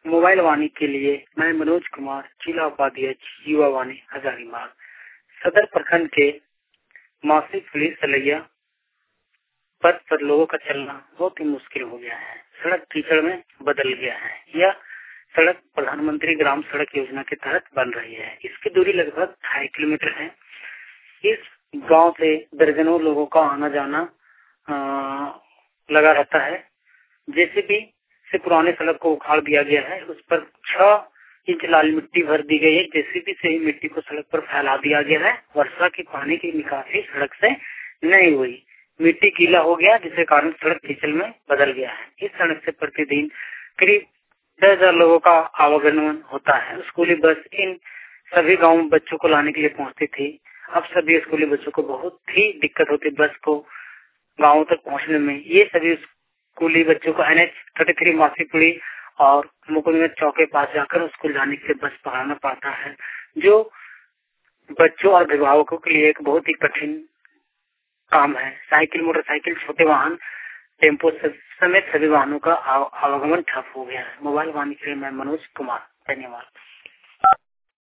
Mobile वाणी के लिए मैं मनोज कुमार, जिला उपाध्यक्ष युवा वाणी हजारीबाग। सदर प्रखंड के मासिक पुलिस सलैया पथ पर लोगों का चलना बहुत ही मुश्किल हो गया है। सड़क कीचड़ में बदल गया है। यह सड़क प्रधानमंत्री ग्राम सड़क योजना के तहत बन रही है। इसकी दूरी लगभग 2.5 किलोमीटर है। इस गांव से दर्जनों लोगों का आना जाना लगा रहता है। जेसीबी से पुराने सड़क को उखाड़ दिया गया है। उस पर 6 इंच लाल मिट्टी भर दी गई है। जेसीबी से ही मिट्टी को सड़क पर फैला दिया गया है। वर्षा के पानी की निकासी सड़क से नहीं हुई। मिट्टी गीला हो गया, जिसके कारण सड़क कीचड़ में बदल गया है। इस सड़क से प्रतिदिन करीब 10,000 लोगों का आवागमन होता है। स्कूली बस इन सभी गाँव में बच्चों को लाने के लिए पहुँचती थी। अब सभी स्कूली बच्चों को बहुत ही दिक्कत होती बस को गाँव तक पहुँचने में। ये सभी स्कूली बच्चों को NH 33 मासीपुरी और मुकुंद चौक के पास जाकर स्कूल जाने के लिए बस पकड़ना पड़ता है, जो बच्चों और अभिभावकों के लिए एक बहुत ही कठिन काम है। साइकिल, मोटरसाइकिल, छोटे वाहन, टेम्पो समेत सभी वाहनों का आवागमन ठप हो गया है। मोबाइल वाणी के लिए मैं मनोज कुमार, धन्यवाद।